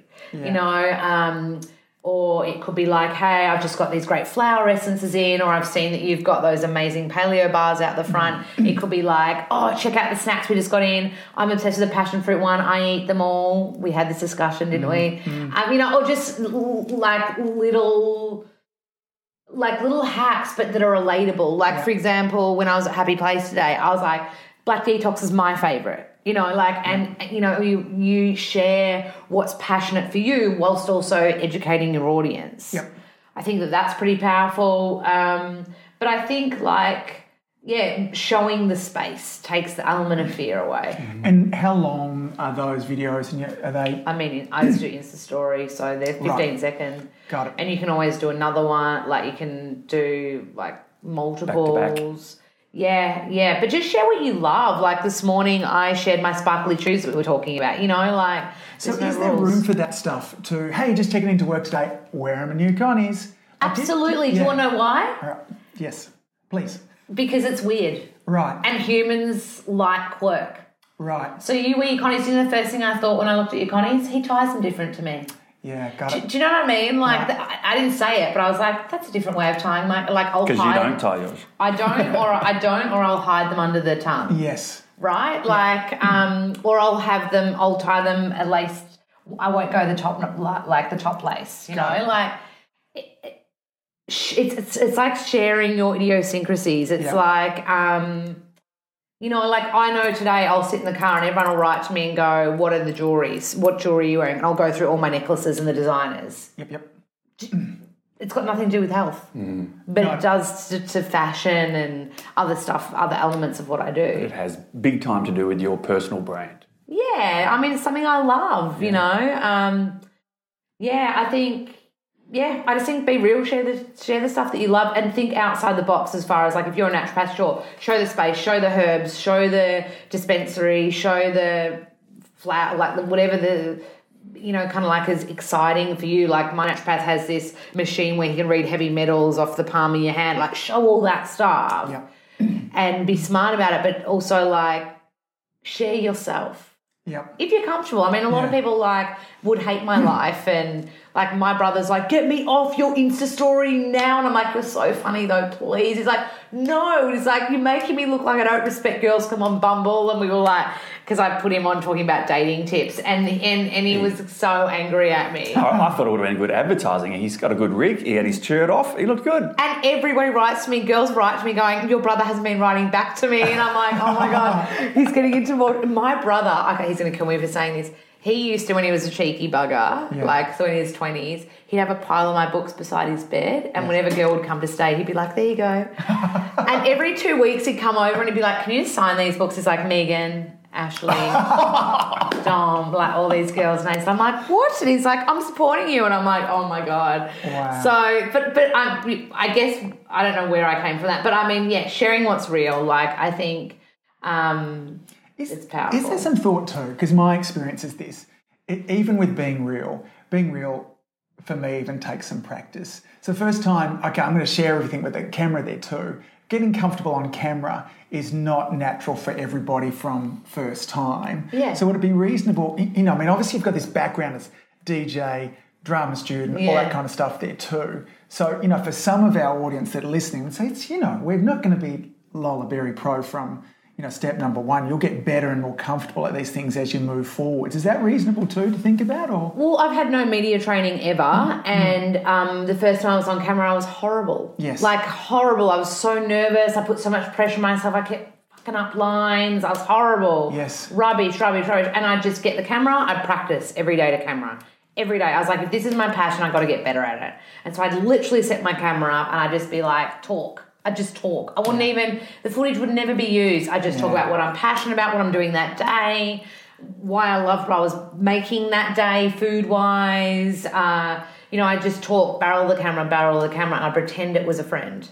Speaker 1: or it could be like, hey, I've just got these great flower essences in, or I've seen that you've got those amazing paleo bars out the front. It could be like, oh, check out the snacks we just got in. I'm obsessed with the passion fruit one. I eat them all. We had this discussion, didn't we? Or just like little hacks, but that are relatable. Like, for example, when I was at Happy Place today, I was like, Black Detox is my favourite. You share what's passionate for you whilst also educating your audience.
Speaker 4: Yep.
Speaker 1: I think that's pretty powerful. But I think showing the space takes the element of fear away.
Speaker 4: And how long are those videos? And are they?
Speaker 1: I mean, I just do Insta Story, so they're 15 seconds.
Speaker 4: Got it.
Speaker 1: And you can always do another one. Like, you can do multiples.
Speaker 5: Back to back.
Speaker 1: Yeah, but just share what you love. Like this morning, I shared my sparkly shoes that we were talking about.
Speaker 4: So is there room for that stuff to? Hey, just checking into work today. Wear my new Connies.
Speaker 1: Absolutely. Do you want to know why?
Speaker 4: All right. Yes, please.
Speaker 1: Because it's weird.
Speaker 4: Right.
Speaker 1: And humans like quirk.
Speaker 4: Right.
Speaker 1: So you wear your Connies. The first thing I thought when I looked at your Connies, he ties them different to me.
Speaker 4: Yeah, got it.
Speaker 1: Do you know what I mean? Like, I didn't say it, but I was like, that's a different way of tying my, I'll hide.
Speaker 5: Because you don't tie yours.
Speaker 1: I don't, or I'll hide them under the tongue.
Speaker 4: Yes.
Speaker 1: Right? Or I'll tie them at least I won't go the top place, you know, like it's like sharing your idiosyncrasies. It's like, you know, like I know today I'll sit in the car and everyone will write to me and go, what are the jewelries? What jewelry are you wearing? And I'll go through all my necklaces and the designers.
Speaker 4: Yep.
Speaker 1: It's got nothing to do with health, but it does to fashion and other stuff, other elements of what I do.
Speaker 5: It has big time to do with your personal brand.
Speaker 1: Yeah, I mean, it's something I love, you know. I just think be real, share the stuff that you love and think outside the box as far as, like, if you're a naturopath, sure, show the space, show the herbs, show the dispensary, show the flower, like whatever the, you know, kind of like is exciting for you. Like my naturopath has this machine where he can read heavy metals off the palm of your hand, like show all that stuff and be smart about it, but also like share yourself. If you're comfortable. I mean, a lot of people like would hate my life, and like my brother's like, get me off your Insta story now. And I'm like, you're so funny though, please. He's like, no. He's like, you're making me look like I don't respect girls. Come on, Bumble. And we were like, because I put him on talking about dating tips, and he was so angry at me.
Speaker 5: I thought it would have been good advertising. He's got a good rig. He had his shirt off. He looked good.
Speaker 1: And everybody writes to me, girls write to me going, your brother hasn't been writing back to me. And I'm like, oh my God, he's getting into more. My brother, okay, he's going to kill me for saying this. He used to, when he was a cheeky bugger, like so in his 20s, he'd have a pile of my books beside his bed, and whenever a girl would come to stay, he'd be like, there you go. And every 2 weeks he'd come over and he'd be like, can you sign these books? He's like, Megan, Ashley, Dom, like all these girls' names. I'm like, what? And he's like, I'm supporting you. And I'm like, oh my God.
Speaker 4: Wow.
Speaker 1: So, but I guess I don't know where I came from that. But I mean, sharing what's real, like I think it's powerful.
Speaker 4: Is there some thought too? Because my experience is this, even with being real for me even takes some practice. So first time, okay, I'm going to share everything with the camera there too. Getting comfortable on camera is not natural for everybody from first time.
Speaker 1: Yeah.
Speaker 4: So would it be reasonable, you know, I mean, obviously you've got this background as DJ, drama student, all that kind of stuff there too. So, you know, for some of our audience that are listening and say, it's, you know, we're not going to be Lola Berry Pro from, you know, step number one. You'll get better and more comfortable at these things as you move forwards. Is that reasonable too to think about? Or
Speaker 1: well, I've had no media training ever, and the first time I was on camera, I was horrible.
Speaker 4: Yes,
Speaker 1: like horrible. I was so nervous. I put so much pressure on myself. I kept fucking up lines. I was horrible.
Speaker 4: Yes,
Speaker 1: rubbish. And I'd just get the camera. I'd practice every day to camera. Every day. I was like, if this is my passion, I've got to get better at it. And so I'd literally set my camera up and I'd just be like, talk. I'd just talk. I wouldn't even, the footage would never be used. I'd just talk about what I'm passionate about, what I'm doing that day, why I loved what I was making that day food-wise. You know, I just talk, barrel the camera, and I pretend it was a friend.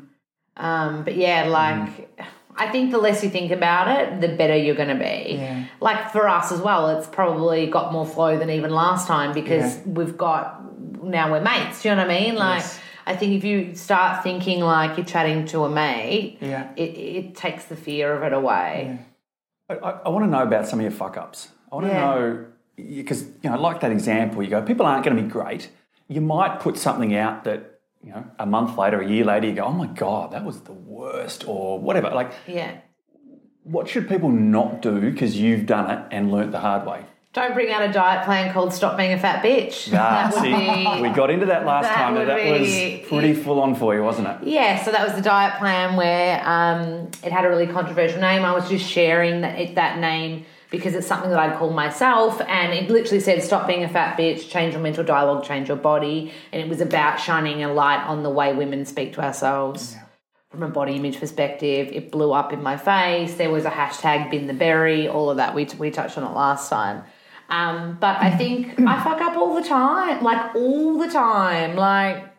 Speaker 1: But yeah, like, I think the less you think about it, the better you're going to be.
Speaker 4: Yeah.
Speaker 1: Like for us as well, it's probably got more flow than even last time because we've got, now we're mates, do you know what I mean? Like, I think if you start thinking like you're chatting to a mate, it takes the fear of it away.
Speaker 5: I want to know about some of your fuck-ups. I want to know, because, you know, like that example, you go, people aren't going to be great. You might put something out that, you know, a month later, a year later, you go, oh, my God, that was the worst or whatever. Like, what should people not do because you've done it and learnt the hard way?
Speaker 1: Don't bring out a diet plan called Stop Being a Fat Bitch.
Speaker 5: We got into that last time, and that was pretty full on for you, wasn't it?
Speaker 1: Yeah, so that was the diet plan where it had a really controversial name. I was just sharing that name because it's something that I'd call myself, and it literally said, stop being a fat bitch, change your mental dialogue, change your body, and it was about shining a light on the way women speak to ourselves. From a body image perspective. It blew up in my face. There was a hashtag bin the berry, all of that. We touched on it last time. But I think I fuck up all the time, like all the time. Like,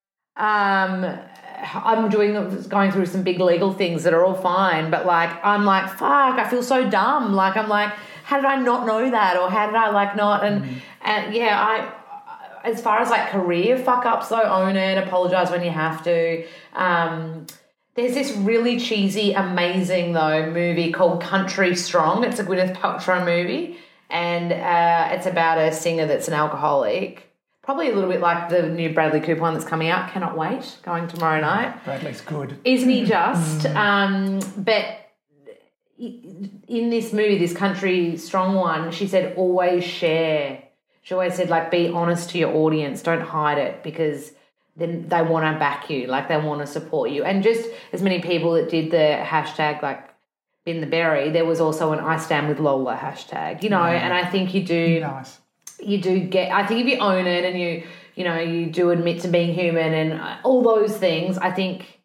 Speaker 1: I'm going through some big legal things that are all fine, but like, I'm like, fuck, I feel so dumb. Like, I'm like, how did I not know that? Or how did I like not? And yeah, as far as like career fuck ups though, own it, apologize when you have to. There's this really cheesy, amazing though movie called Country Strong. It's a Gwyneth Paltrow movie. And it's about a singer that's an alcoholic, probably a little bit like the new Bradley Cooper one that's coming out. Cannot wait, going tomorrow night.
Speaker 4: Bradley's good.
Speaker 1: Isn't he just? But in this movie, this Country Strong one, she said always share she always said, like, be honest to your audience. Don't hide it, because then they want to back you. Like, they want to support you. And just as many people that did the hashtag, like, in the berry, there was also an I stand with Lola hashtag, you know, and I think you do.
Speaker 4: Nice.
Speaker 1: You do get, I think if you own it and you do admit to being human and all those things, I think,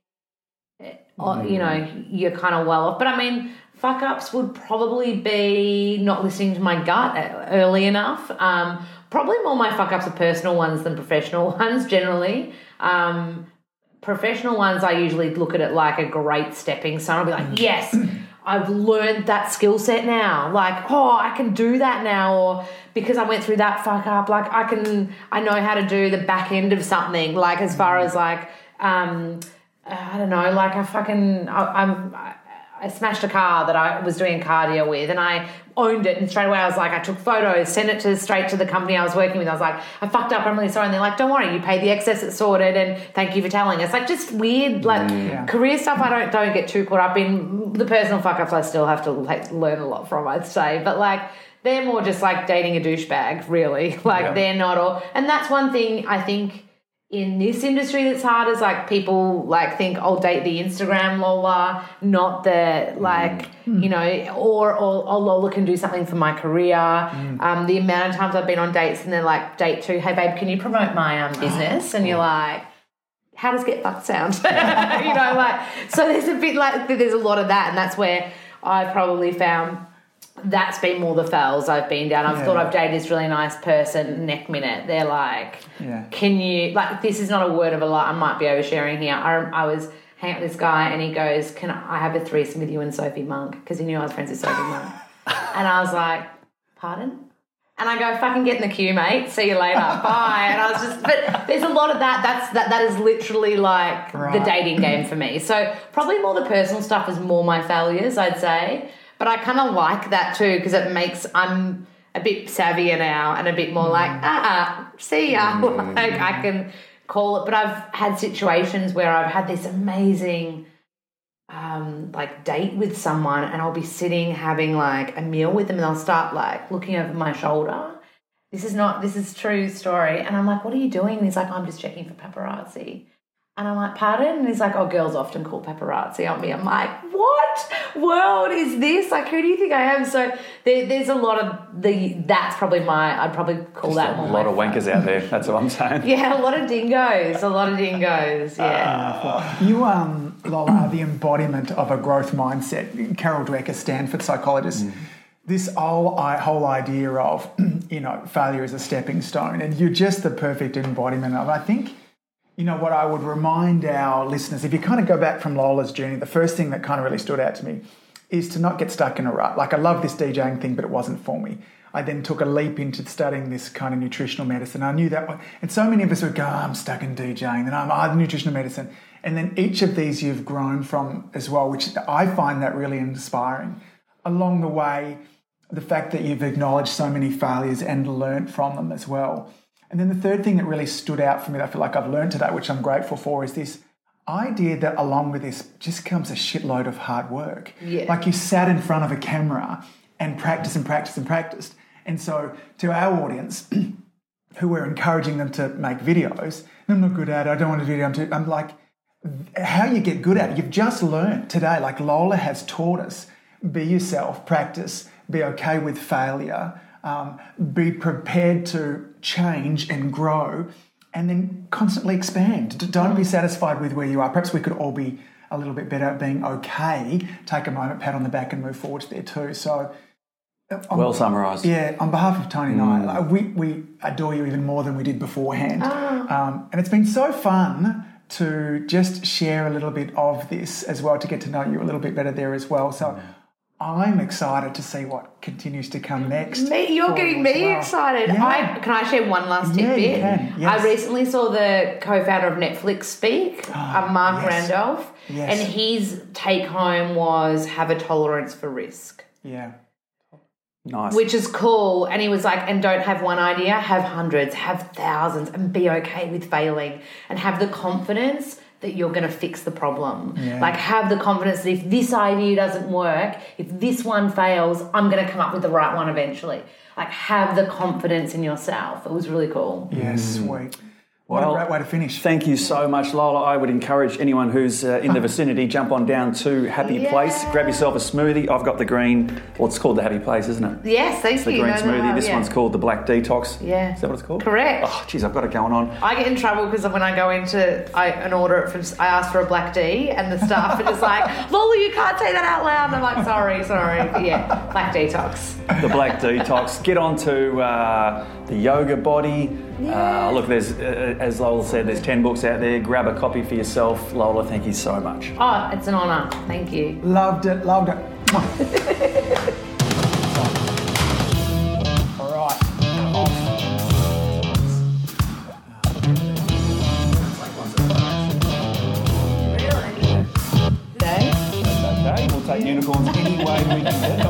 Speaker 1: you're kind of well off. But I mean, fuck ups would probably be not listening to my gut early enough. Probably more my fuck ups are personal ones than professional ones generally. Professional ones, I usually look at it like a great stepping stone. I'll be like, yes, I've learned that skill set now. Like, I can do that now. Or because I went through that fuck up, like I know how to do the back end of something. Like, as far as like, I don't know, like I smashed a car that I was doing cardio with, and I owned it, and straight away I was like, I took photos, sent it straight to the company I was working with. I was like, I fucked up, I'm really sorry. And they're like, don't worry, you paid the excess, it's sorted, and thank you for telling us. Like, just weird, like career stuff I don't get too caught up in. The personal fuck ups I still have to learn a lot from, I'd say. But like, they're more just like dating a douchebag, really. Like, they're not all. And that's one thing I think in this industry that's hard, is like people like think I'll date the Instagram Lola, not the like, or Lola can do something for my career. The amount of times I've been on dates and they're like, date 2, hey babe, can you promote my business? And you're like, how does get fucked sound? So there's a bit like, there's a lot of that, and that's where I've probably found that's been more the fells I've been down. I've thought I've dated this really nice person, next minute they're like, can you, like, this is not a word of a lie, I might be oversharing here. I was hanging out with this guy and he goes, can I have a threesome with you and Sophie Monk? Because he knew I was friends with Sophie Monk. And I was like, pardon? And I go, fucking get in the queue, mate. See you later. Bye. And I was just, but there's a lot of that. That is literally like the dating game for me. So probably more the personal stuff is more my failures, I'd say. But I kind of like that too, because it makes, I'm a bit savvier now and a bit more like, see ya. Like, I can call it. But I've had situations where I've had this amazing like date with someone, and I'll be sitting having like a meal with them, and they'll start like looking over my shoulder. This is true story. And I'm like, what are you doing? And he's like, I'm just checking for paparazzi. And I'm like, pardon? And he's like, girls often call paparazzi on me. I'm like, what world is this? Like, who do you think I am? So there's a lot of that's probably I'd probably call just that more. A lot
Speaker 5: of wankers out there, that's what I'm saying.
Speaker 1: Yeah, a lot of dingoes, yeah.
Speaker 4: You, Lola, are the embodiment of a growth mindset. Carol Dweck, a Stanford psychologist, this whole idea of, failure is a stepping stone, and you're just the perfect embodiment of it. I think, what I would remind our listeners, if you kind of go back from Lola's journey, the first thing that kind of really stood out to me is to not get stuck in a rut. Like, I love this DJing thing, but it wasn't for me. I then took a leap into studying this kind of nutritional medicine. I knew that, and so many of us would go, I'm stuck in DJing, then I'm nutritional medicine. And then each of these you've grown from as well, which I find that really inspiring. Along the way, the fact that you've acknowledged so many failures and learnt from them as well. And then the third thing that really stood out for me that I feel like I've learned today, which I'm grateful for, is this idea that along with this just comes a shitload of hard work.
Speaker 1: Yeah.
Speaker 4: Like, you sat in front of a camera and practiced and practiced and practiced. And so to our audience, who we're encouraging them to make videos, I'm not good at it, I don't want to do it, I'm like, how you get good at it, you've just learned today. Like, Lola has taught us, be yourself, practice, be okay with failure, be prepared to change and grow, and then constantly expand. Don't be satisfied with where you are. Perhaps we could all be a little bit better at being okay. Take a moment, pat on the back, and move forward there too. So,
Speaker 5: well summarised.
Speaker 4: Yeah, on behalf of Tony and I, we adore you even more than we did beforehand. And it's been so fun to just share a little bit of this as well, to get to know you a little bit better there as well. So I'm excited to see what continues to come next.
Speaker 1: You're getting me excited.
Speaker 4: Yeah.
Speaker 1: Can I share one last tidbit?
Speaker 4: Yeah, you can. Yes.
Speaker 1: I recently saw the co-founder of Netflix speak, Mark Randolph, and his take-home was have a tolerance for risk.
Speaker 4: Yeah.
Speaker 5: Nice.
Speaker 1: Which is cool. And he was like, and don't have one idea, have hundreds, have thousands, and be okay with failing, and have the confidence that you're going to fix the problem.
Speaker 4: Yeah.
Speaker 1: Like, have the confidence that if this idea doesn't work, if this one fails, I'm going to come up with the right one eventually. Like, have the confidence in yourself. It was really cool.
Speaker 4: Yeah, sweet. What a great way to finish.
Speaker 5: Thank you so much, Lola. I would encourage anyone who's in the vicinity, jump on down to Happy Place, grab yourself a smoothie. I've got the green, well, it's called the Happy Place, isn't it?
Speaker 1: Yes, thank
Speaker 5: it's
Speaker 1: you.
Speaker 5: the green smoothie. This one's called the Black Detox.
Speaker 1: Yeah.
Speaker 5: Is that what it's called?
Speaker 1: Correct.
Speaker 5: Oh, geez, I've got it going on.
Speaker 1: I get in trouble because when I go into an order, I ask for a black D, and the staff are just like, Lola, you can't say that out loud. And I'm like, sorry. But yeah, Black Detox.
Speaker 5: The Black Detox. Get on to the Yoga Body.
Speaker 1: Yeah.
Speaker 5: Look, there's, as Lola said, there's 10 books out there. Grab a copy for yourself. Lola, thank you so much.
Speaker 1: Oh, it's an honour. Thank you.
Speaker 4: Loved it. All right.
Speaker 1: Really? Today?
Speaker 5: Okay, we'll take unicorns any way we can get